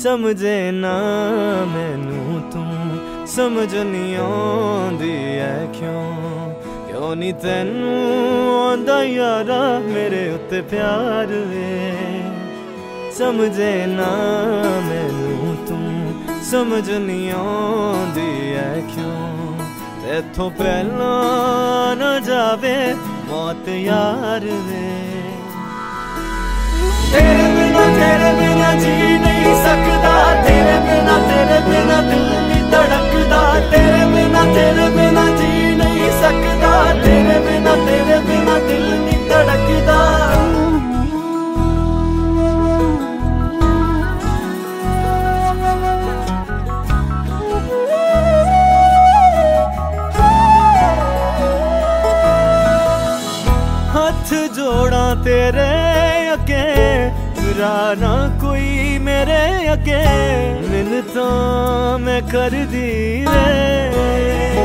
समझे ना मैनू तू समझ नहीं आंदी है क्यों नहीं तैनू आंदा यारा मेरे उत्ते प्यार वे समझे ना मैनू तू समझ नहीं आंदी है क्यों इथों पहला न जावे मौत यार वे तेरे बिना जी नहीं सकता तेरे बिना दिल नहीं धड़कदा तेरे बिना जी नहीं सकता तेरे बिना दिल नहीं धड़कदा हाथ जोड़ा तेरे अगे ना कोई मेरे अगे मिन्नता मैं कर दी रे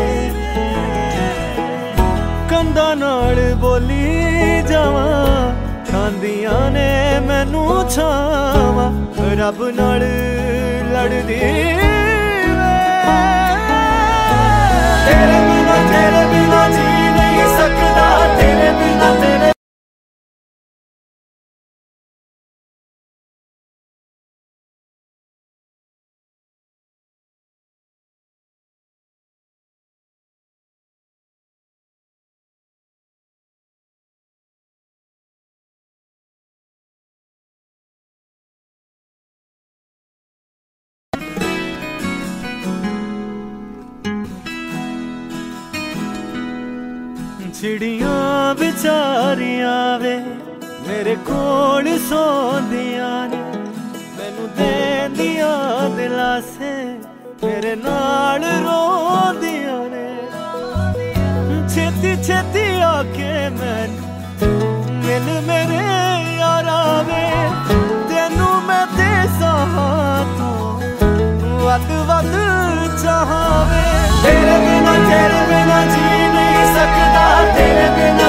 कंधा नाल बोली जावा खांदियां ने मैनू छावा रब नाल लड़दी तेरे बिना जी नहीं सकता तेरे बिना चिड़ियां बेचारियां वे मेरे कोल सोंदियां ने मैनू देंदियां दिलासे मेरे नाल रोंदियां ने छेती छेती आके मैनू मिल मेरे यारा वे तेनू मैं दे सहा तू वद चाहावे तेरे बिना जी नहीं सकता तेरे बिना